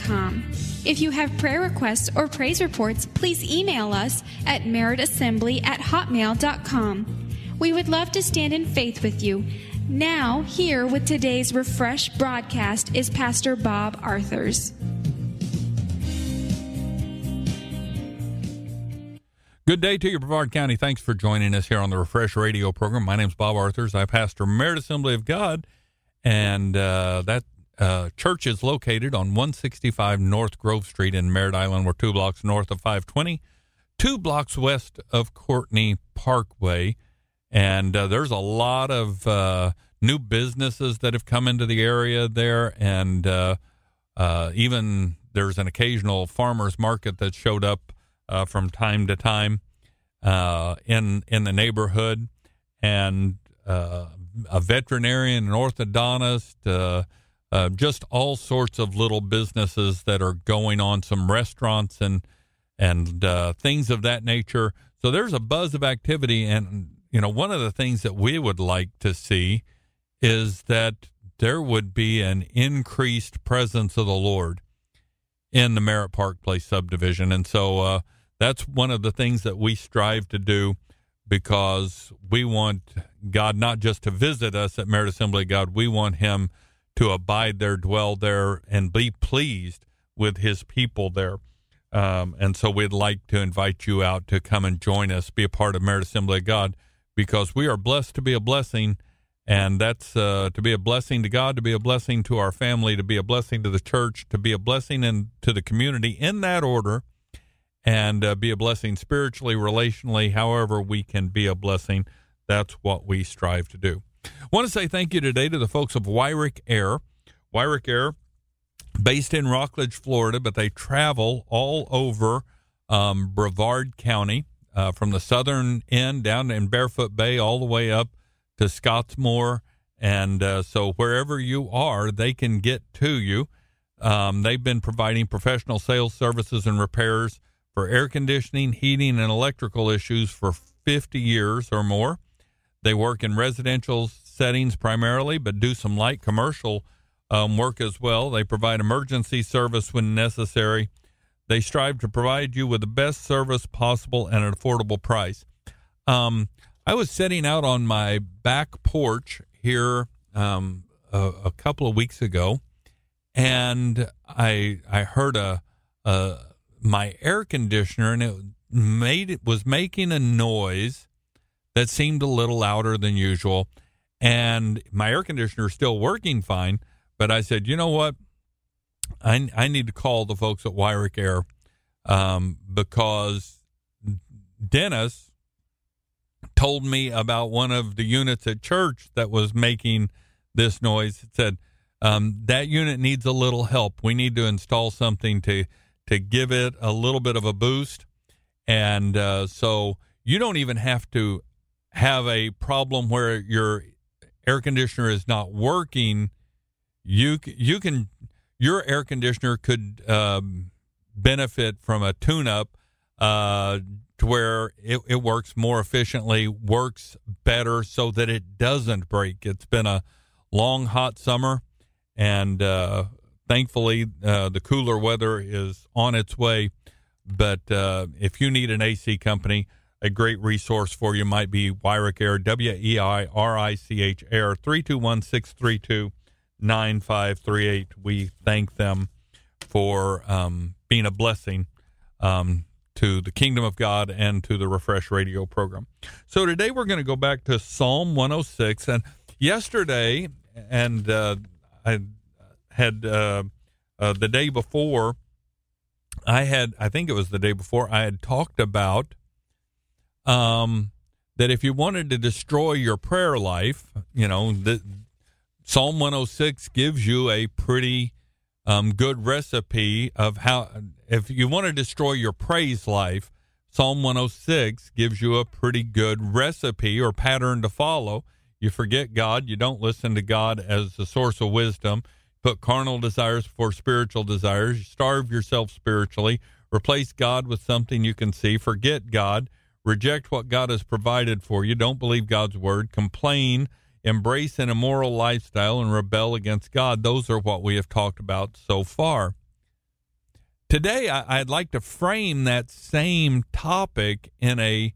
meritassembly@meritassembly.com. If you have prayer requests or praise reports, please email us at meritassembly@hotmail.com. We would love to stand in faith with you. Now, here with today's Refresh broadcast is Pastor Bob Arthurs. Good day to you, Brevard County. Thanks for joining us here on the Refresh Radio program. My name's Bob Arthurs. I pastor Merit Assembly of God, and that church is located on 165 North Grove Street in Merritt Island. We're 2 blocks north of 520, 2 blocks west of Courtney Parkway. And there's a lot of new businesses that have come into the area there, and even there's an occasional farmer's market that showed up from time to time in the neighborhood, and a veterinarian, an orthodontist, just all sorts of little businesses that are going on, some restaurants and things of that nature. So there's a buzz of activity, and you know, one of the things that we would like to see is that there would be an increased presence of the Lord in the Merritt Park Place subdivision. And so that's one of the things that we strive to do, because we want God not just to visit us at Merit Assembly of God, we want him to abide there, dwell there, and be pleased with his people there. And so we'd like to invite you out to come and join us, be a part of Merit Assembly of God, because we are blessed to be a blessing, and that's to be a blessing to God, to be a blessing to our family, to be a blessing to the church, to be a blessing to the community in that order, and be a blessing spiritually, relationally, however we can be a blessing. That's what we strive to do. I want to say thank you today to the folks of Wyrick Air. Wyrick Air, based in Rockledge, Florida, but they travel all over Brevard County. From the southern end down in Barefoot Bay all the way up to Scottsmore. And so wherever you are, they can get to you. They've been providing professional sales services and repairs for air conditioning, heating, and electrical issues for 50 years or more. They work in residential settings primarily, but do some light commercial work as well. They provide emergency service when necessary. They strive to provide you with the best service possible at an affordable price. I was sitting out on my back porch here a couple of weeks ago, and I heard my air conditioner, and it was making a noise that seemed a little louder than usual. And my air conditioner is still working fine, but I said, you know what? I need to call the folks at Wyrick Air because Dennis told me about one of the units at church that was making this noise. It said, that unit needs a little help. We need to install something to give it a little bit of a boost. And so you don't even have to have a problem where your air conditioner is not working. You can... Your air conditioner could benefit from a tune-up to where it works more efficiently, works better so that it doesn't break. It's been a long, hot summer, and thankfully the cooler weather is on its way. But if you need an AC company, a great resource for you might be Wyrick Air, WEIRICH Air, 321-632-9538. We thank them for being a blessing to the kingdom of God and to the Refresh Radio program. So today we're going to go back to Psalm 106. And yesterday, and I had the day before, I think it was the day before, I had talked about that if you wanted to destroy your prayer life, you know, Psalm 106 gives you a pretty good recipe of how, if you want to destroy your praise life, Psalm 106 gives you a pretty good recipe or pattern to follow. You forget God. You don't listen to God as the source of wisdom. Put carnal desires before spiritual desires. You starve yourself spiritually. Replace God with something you can see. Forget God. Reject what God has provided for you. Don't believe God's word. Complain. Embrace an immoral lifestyle and rebel against God. Those are what we have talked about so far. Today, I'd like to frame that same topic in a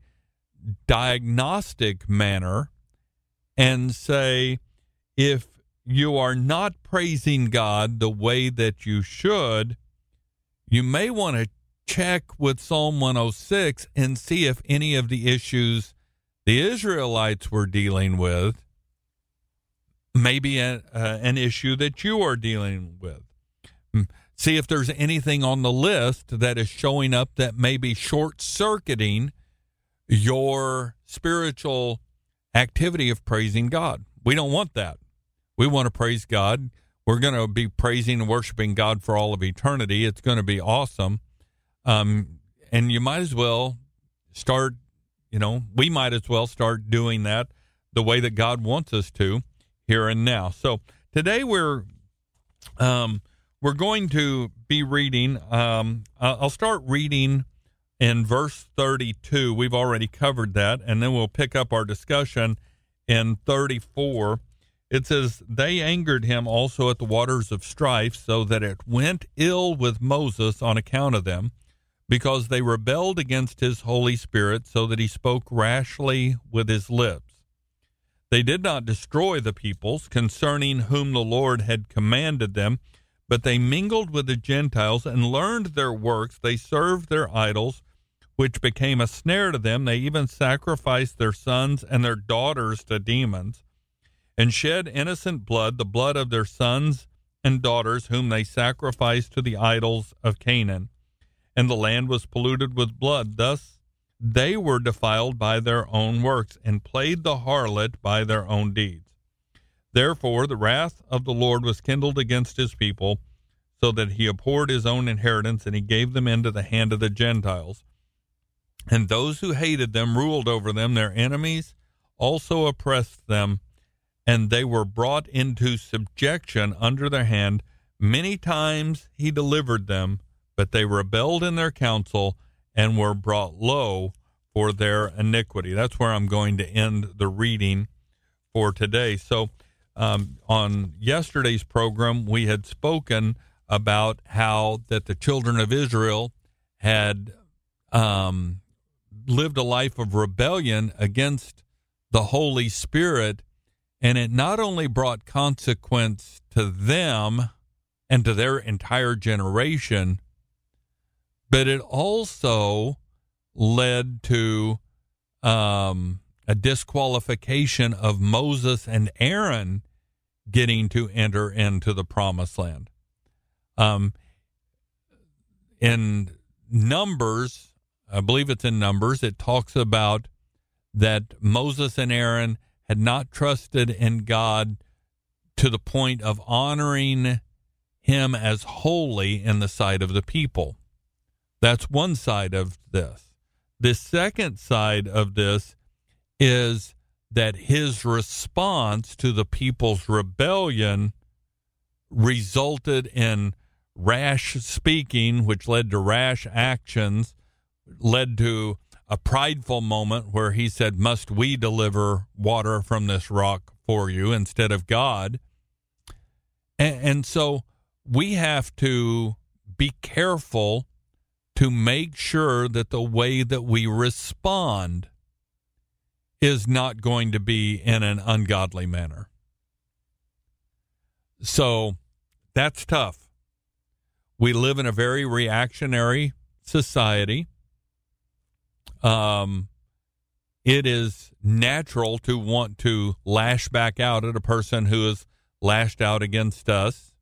diagnostic manner and say, if you are not praising God the way that you should, you may want to check with Psalm 106 and see if any of the issues the Israelites were dealing with may be an issue that you are dealing with. See if there's anything on the list that is showing up that may be short-circuiting your spiritual activity of praising God. We don't want that. We want to praise God. We're going to be praising and worshiping God for all of eternity. It's going to be awesome. And you might as well start, we might as well start doing that the way that God wants us to here and now. So today we're going to be reading. I'll start reading in verse 32. We've already covered that, and then we'll pick up our discussion in 34. It says, "They angered him also at the waters of strife, so that it went ill with Moses on account of them, because they rebelled against his Holy Spirit, so that he spoke rashly with his lips. They did not destroy the peoples, concerning whom the Lord had commanded them, but they mingled with the Gentiles and learned their works. They served their idols, which became a snare to them. They even sacrificed their sons and their daughters to demons, and shed innocent blood, the blood of their sons and daughters, whom they sacrificed to the idols of Canaan. And the land was polluted with blood. Thus they were defiled by their own works, and played the harlot by their own deeds. Therefore the wrath of the Lord was kindled against his people, so that he abhorred his own inheritance, and he gave them into the hand of the Gentiles. And those who hated them ruled over them. Their enemies also oppressed them, and they were brought into subjection under their hand. Many times he delivered them, but they rebelled in their counsel and were brought low for their iniquity." That's where I'm going to end the reading for today. So on yesterday's program, we had spoken about how that the children of Israel had lived a life of rebellion against the Holy Spirit, and it not only brought consequence to them and to their entire generation, but it also led to a disqualification of Moses and Aaron getting to enter into the promised land. In Numbers, I believe it's in Numbers, it talks about that Moses and Aaron had not trusted in God to the point of honoring him as holy in the sight of the people. That's one side of this. The second side of this is that his response to the people's rebellion resulted in rash speaking, which led to rash actions, led to a prideful moment where he said, "Must we deliver water from this rock for you," instead of God. And so we have to be careful to make sure that the way that we respond is not going to be in an ungodly manner. So that's tough. We live in a very reactionary society. It is natural to want to lash back out at a person who has lashed out against us.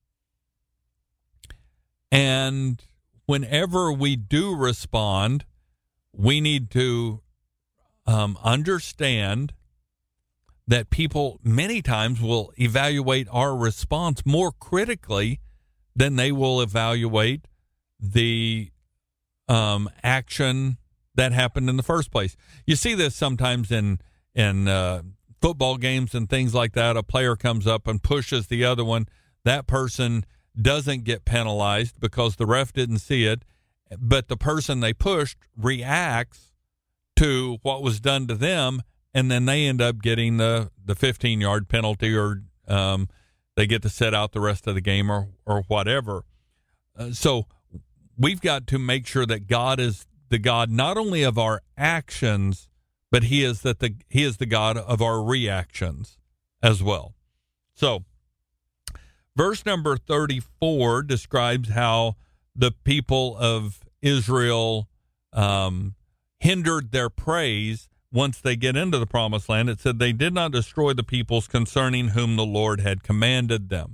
And whenever we do respond, we need to understand that people many times will evaluate our response more critically than they will evaluate the action that happened in the first place. You see this sometimes in football games and things like that. A player comes up and pushes the other one. That person doesn't get penalized because the ref didn't see it, but the person they pushed reacts to what was done to them, and then they end up getting the 15-yard penalty, or they get to sit out the rest of the game or whatever. So we've got to make sure that God is the God not only of our actions, but He is the God of our reactions as well. So, verse number 34 describes how the people of Israel hindered their praise once they get into the promised land. It said they did not destroy the peoples concerning whom the Lord had commanded them.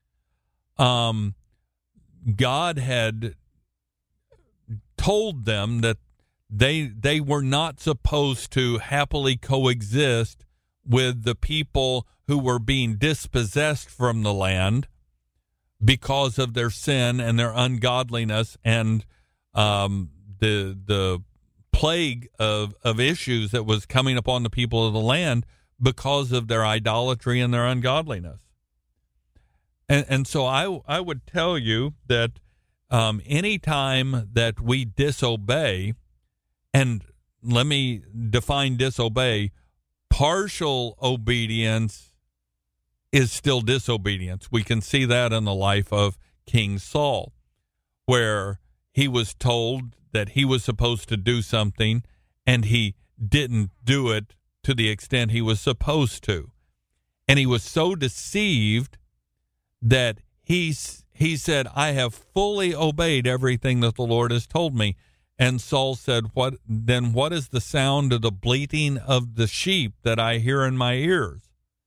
God had told them that they were not supposed to happily coexist with the people who were being dispossessed from the land because of their sin and their ungodliness and the plague of issues that was coming upon the people of the land because of their idolatry and their ungodliness. And so I would tell you that any time that we disobey, and let me define disobey, partial obedience is still disobedience. We can see that in the life of King Saul, where he was told that he was supposed to do something and he didn't do it to the extent he was supposed to. And he was so deceived that he said, I have fully obeyed everything that the Lord has told me. And Saul said, what is the sound of the bleating of the sheep that I hear in my ears?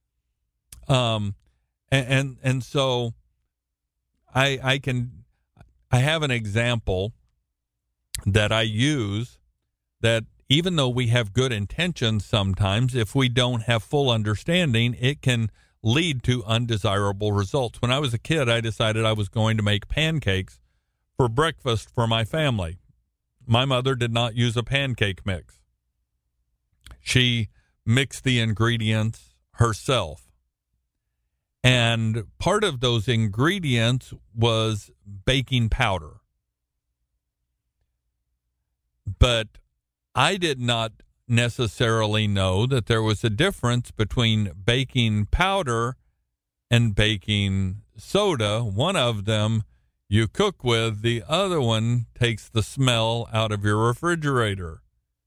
And so I have an example that I use that even though we have good intentions sometimes, if we don't have full understanding, it can lead to undesirable results. When I was a kid, I decided I was going to make pancakes for breakfast for my family. My mother did not use a pancake mix. She mixed the ingredients herself. And part of those ingredients was baking powder. But I did not necessarily know that there was a difference between baking powder and baking soda. One of them you cook with, the other one takes the smell out of your refrigerator.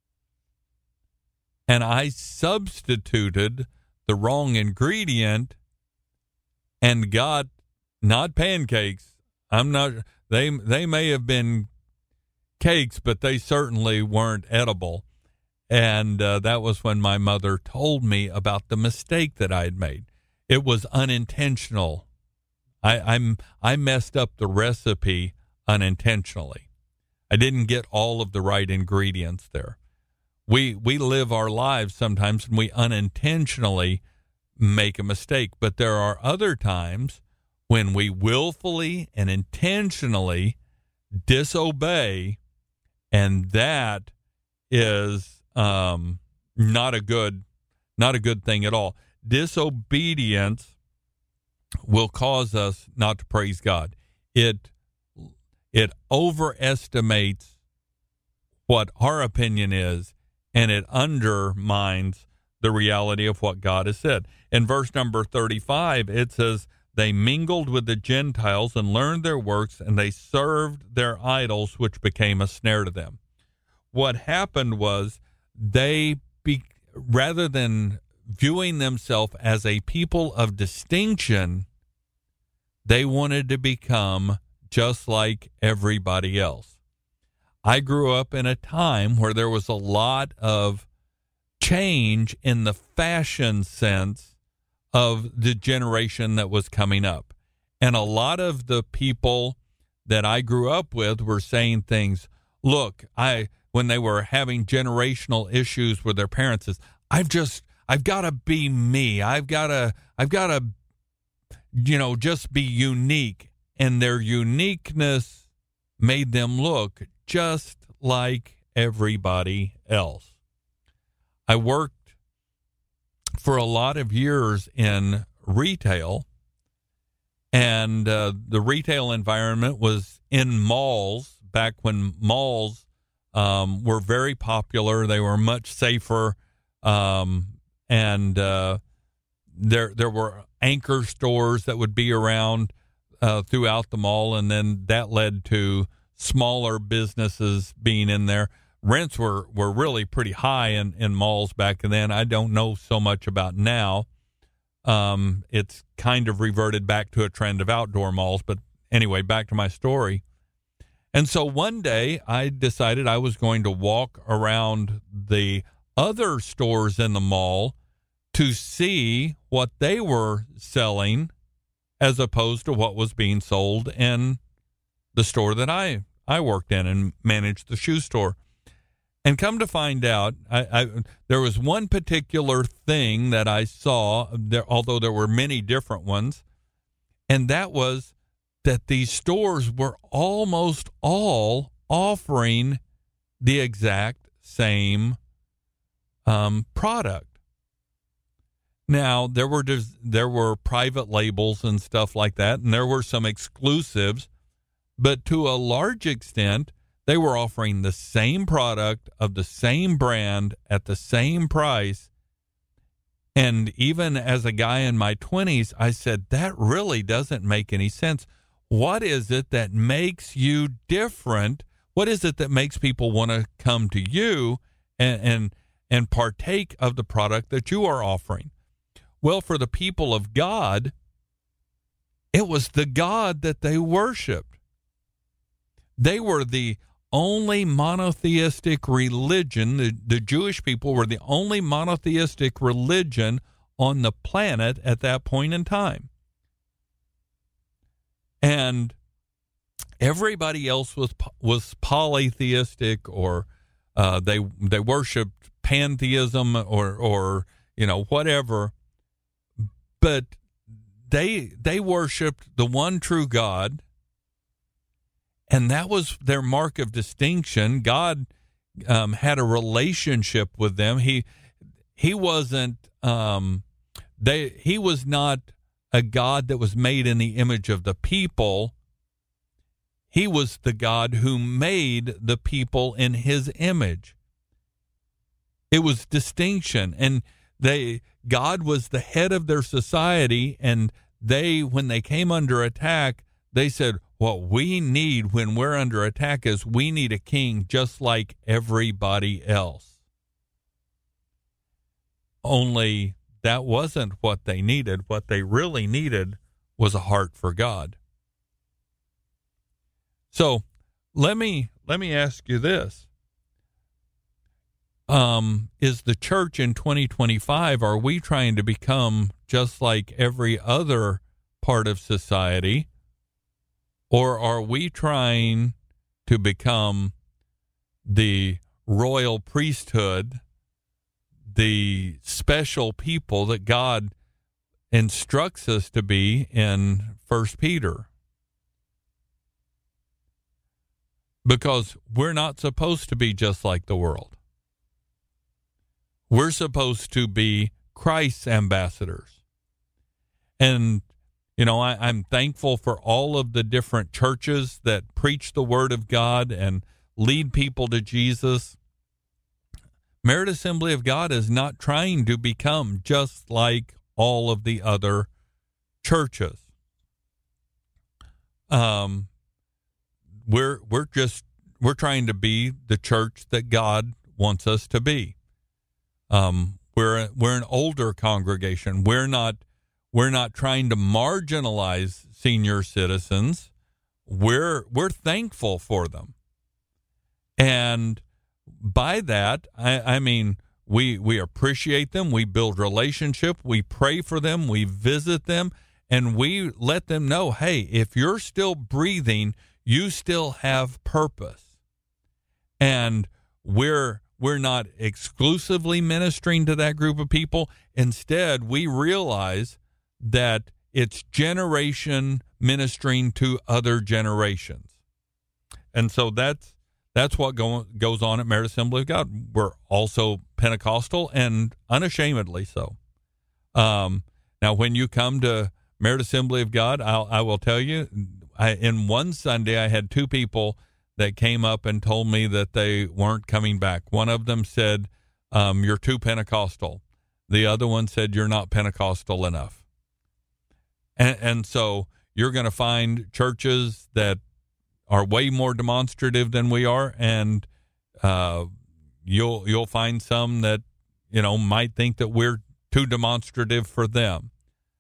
And I substituted the wrong ingredient and got not pancakes. They may have been cakes, but they certainly weren't edible. And that was when my mother told me about the mistake that I had made. It was unintentional. I messed up the recipe unintentionally. I didn't get all of the right ingredients there. We live our lives sometimes and we unintentionally make a mistake, but there are other times when we willfully and intentionally disobey, and that is not a good thing at all. Disobedience will cause us not to praise God. It overestimates what our opinion is, and it undermines the reality of what God has said. In verse number 35, it says, they mingled with the Gentiles and learned their works, and they served their idols, which became a snare to them. What happened was rather than viewing themselves as a people of distinction, they wanted to become just like everybody else. I grew up in a time where there was a lot of change in the fashion sense of the generation that was coming up. And a lot of the people that I grew up with were saying things, look, when they were having generational issues with their parents, is I've got to be me. I've got to just be unique. And their uniqueness made them look just like everybody else. I worked for a lot of years in retail, and the retail environment was in malls back when malls were very popular. They were much safer, and there were anchor stores that would be around throughout the mall, and then that led to smaller businesses being in there. Rents were really pretty high in malls back then. I don't know so much about now. It's kind of reverted back to a trend of outdoor malls. But anyway, back to my story. And so one day I decided I was going to walk around the other stores in the mall to see what they were selling as opposed to what was being sold in the store that I worked in and managed the shoe store. And come to find out, there was one particular thing that I saw, although there were many different ones, and that was that these stores were almost all offering the exact same product. Now, there were private labels and stuff like that, and there were some exclusives, but to a large extent, they were offering the same product of the same brand at the same price. And even as a guy in my 20s, I said, that really doesn't make any sense. What is it that makes you different? What is it that makes people want to come to you and partake of the product that you are offering? Well, for the people of God, it was the God that they worshiped. They were the only monotheistic religion. The Jewish people were the only monotheistic religion on the planet at that point in time. And everybody else was polytheistic, or they worshipped pantheism or whatever. But they worshipped the one true God. And that was their mark of distinction. God had a relationship with them. He wasn't. He was not a God that was made in the image of the people. He was the God who made the people in His image. It was distinction, and God was the head of their society. And when they came under attack, they said, what we need when we're under attack is we need a king just like everybody else. Only that wasn't what they needed. What they really needed was a heart for God. So let me ask you this. Is the church in 2025, are we trying to become just like every other part of society? Or are we trying to become the royal priesthood, the special people that God instructs us to be in 1 Peter? Because we're not supposed to be just like the world. We're supposed to be Christ's ambassadors. And I'm thankful for all of the different churches that preach the Word of God and lead people to Jesus. Merit Assembly of God is not trying to become just like all of the other churches. We're trying to be the church that God wants us to be. We're an older congregation. We're not trying to marginalize senior citizens. We're thankful for them. And by that, I mean, we appreciate them. We build relationship. We pray for them. We visit them. And we let them know, hey, if you're still breathing, you still have purpose. And we're not exclusively ministering to that group of people. Instead, we realize that it's generation ministering to other generations. And so that's what goes on at Merit Assembly of God. We're also Pentecostal, and unashamedly so. Now, when you come to Merit Assembly of God, I will tell you, in one Sunday, I had two people that came up and told me that they weren't coming back. One of them said, you're too Pentecostal. The other one said, you're not Pentecostal enough. And so you're going to find churches that are way more demonstrative than we are, and you'll find some that might think that we're too demonstrative for them.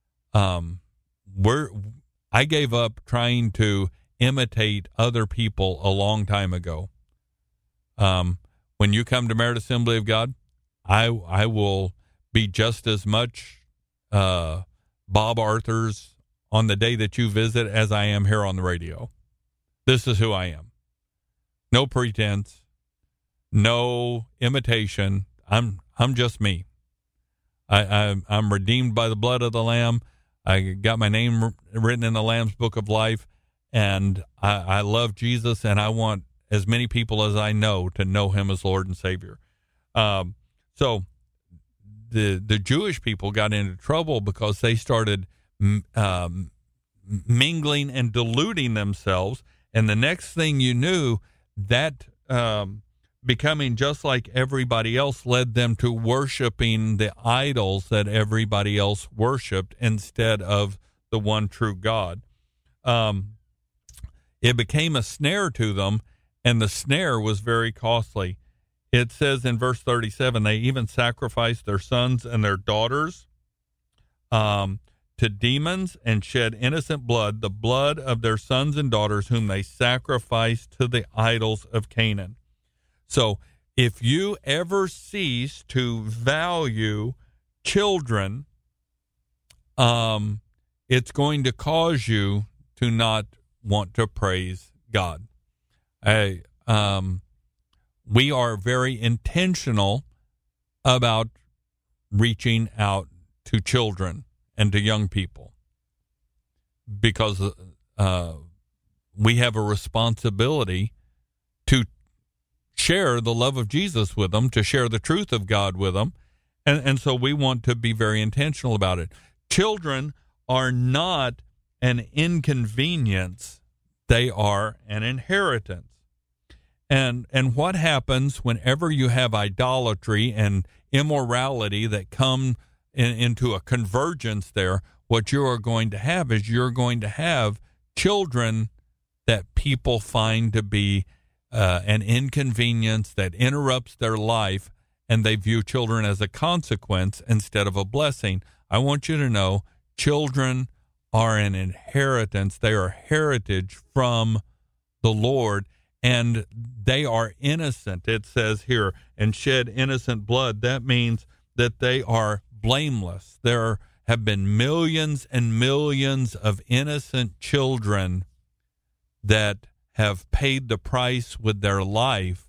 I gave up trying to imitate other people a long time ago. When you come to Merit Assembly of God, I will be just as much Bob Arthur's on the day that you visit as I am here on the radio. This is who I am. No pretense, no imitation. I'm just me. I'm redeemed by the blood of the Lamb. I got my name written in the Lamb's Book of Life, and I love Jesus, and I want as many people as I know to know him as Lord and Savior. So the Jewish people got into trouble because they started mingling and diluting themselves, and the next thing you knew, that becoming just like everybody else led them to worshiping the idols that everybody else worshiped instead of the one true God. It became a snare to them, and the snare was very costly. It says in verse 37, they even sacrificed their sons and their daughters to demons and shed innocent blood, the blood of their sons and daughters whom they sacrificed to the idols of Canaan. So if you ever cease to value children, it's going to cause you to not want to praise God. We are very intentional about reaching out to children and to young people because we have a responsibility to share the love of Jesus with them, to share the truth of God with them, and so we want to be very intentional about it. Children are not an inconvenience, they are an inheritance. And what happens whenever you have idolatry and immorality that come into a convergence there? What you are going to have is you're going to have children that people find to be an inconvenience that interrupts their life, and they view children as a consequence instead of a blessing. I want you to know children are an inheritance. They are heritage from the Lord, and they are innocent. It says here, and shed innocent blood. That means that they are blameless. There have been millions and millions of innocent children that have paid the price with their life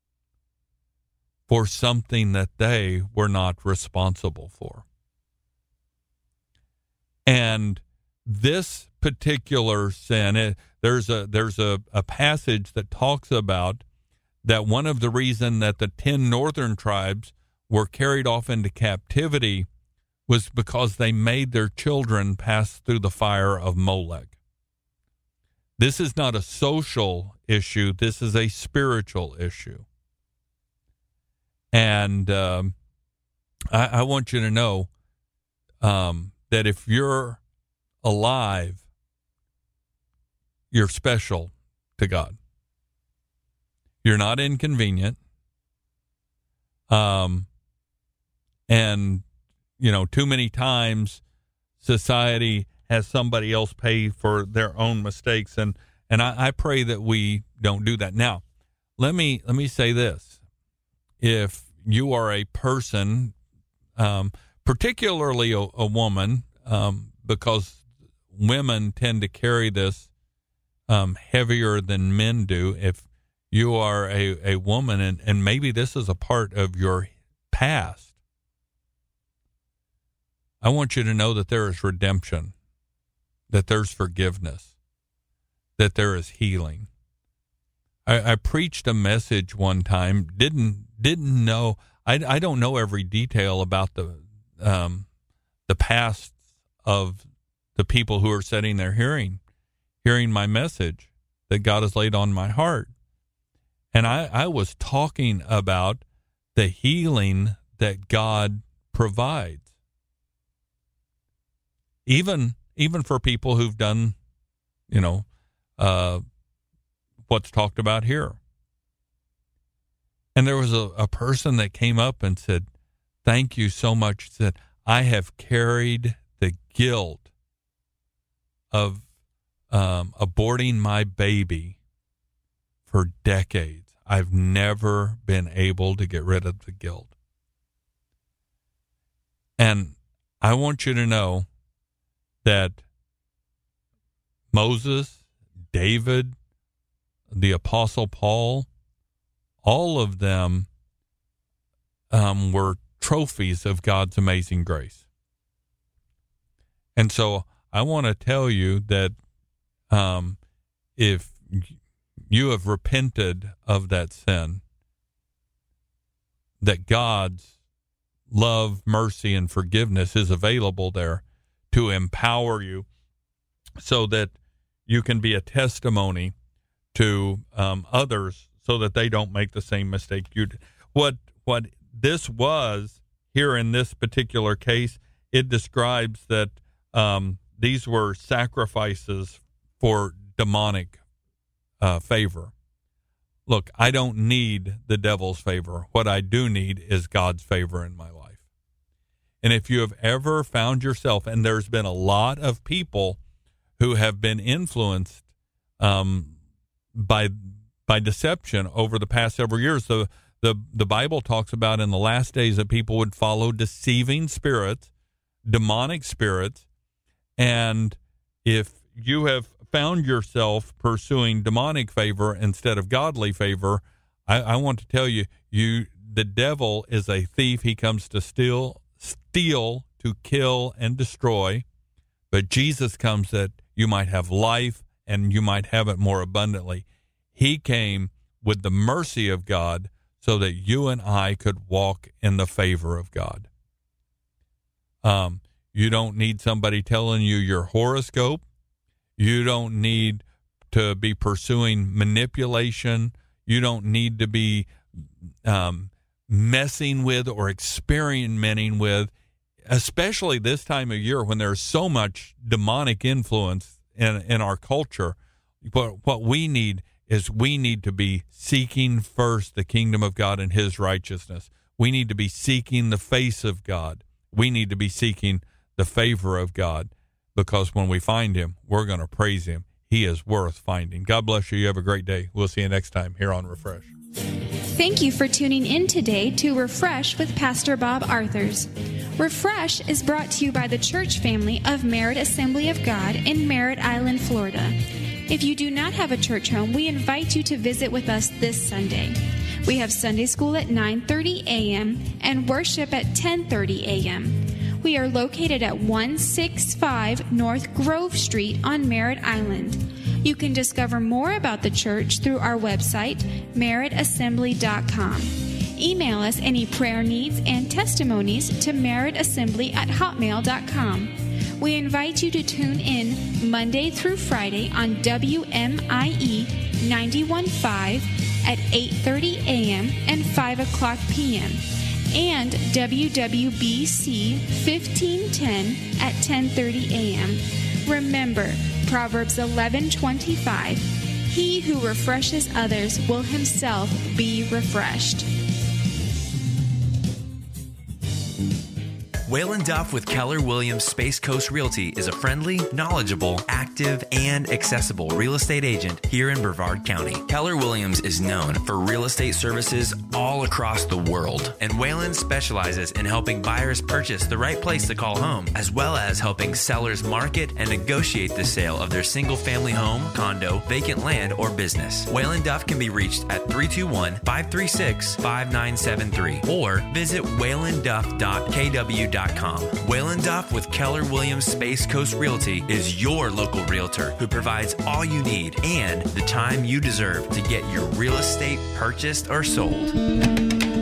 for something that they were not responsible for. And this particular sin, there's a passage that talks about that one of the reason that the 10 northern tribes were carried off into captivity was because they made their children pass through the fire of Molech. This is not a social issue. This is a spiritual issue. And I want you to know that if you're alive, you're special to God. You're not inconvenient. And, too many times society has somebody else pay for their own mistakes. And I pray that we don't do that. Now, let me say this. If you are a person, particularly a woman, because women tend to carry this heavier than men do. If you are a woman, and maybe this is a part of your past, I want you to know that there is redemption, that there's forgiveness, that there is healing. I preached a message one time, didn't know, I don't know every detail about the past of the people who are sitting there hearing my message that God has laid on my heart. And I was talking about the healing that God provides. Even for people who've done, what's talked about here. And there was a person that came up and said, thank you so much. He said, I have carried the guilt of aborting my baby for decades. I've never been able to get rid of the guilt. And I want you to know that Moses, David, the Apostle Paul, all of them were trophies of God's amazing grace. And so I want to tell you that if you have repented of that sin, that God's love, mercy, and forgiveness is available there to empower you so that you can be a testimony to others so that they don't make the same mistake you did. What this was here in this particular case, it describes that these were sacrifices for demonic favor. Look, I don't need the devil's favor. What I do need is God's favor in my life. And if you have ever found yourself, and there's been a lot of people who have been influenced by deception over the past several years. The Bible talks about in the last days that people would follow deceiving spirits, demonic spirits, and if you have found yourself pursuing demonic favor instead of godly favor, I want to tell you, the devil is a thief. He comes to steal, to kill, and destroy. But Jesus comes that you might have life and you might have it more abundantly. He came with the mercy of God so that you and I could walk in the favor of God. You don't need somebody telling you your horoscope. You don't need to be pursuing manipulation. You don't need to be messing with or experimenting with, especially this time of year when there's so much demonic influence in our culture. But what we need is we need to be seeking first the kingdom of God and his righteousness. We need to be seeking the face of God. We need to be seeking the favor of God, because when we find him, we're going to praise him. He is worth finding. God bless you. You have a great day. We'll see you next time here on Refresh. Thank you for tuning in today to Refresh with Pastor Bob Arthurs. Refresh is brought to you by the church family of Merritt Assembly of God in Merritt Island, Florida. If you do not have a church home, we invite you to visit with us this Sunday. We have Sunday school at 9:30 a.m. and worship at 10:30 a.m. We are located at 165 North Grove Street on Merritt Island. You can discover more about the church through our website, merrittassembly.com. Email us any prayer needs and testimonies to merrittassembly@hotmail.com. We invite you to tune in Monday through Friday on WMIE 91.5 at 8:30 a.m. and 5 o'clock p.m. and WWBC 1510 at 10:30 a.m. Remember, Proverbs 11:25, he who refreshes others will himself be refreshed. Waylon Duff with Keller Williams Space Coast Realty is a friendly, knowledgeable, active, and accessible real estate agent here in Brevard County. Keller Williams is known for real estate services all across the world, and Waylon specializes in helping buyers purchase the right place to call home, as well as helping sellers market and negotiate the sale of their single-family home, condo, vacant land, or business. Waylon Duff can be reached at 321-536-5973 or visit waylonduff.kw.com. Waylon Duff with Keller Williams Space Coast Realty is your local realtor who provides all you need and the time you deserve to get your real estate purchased or sold.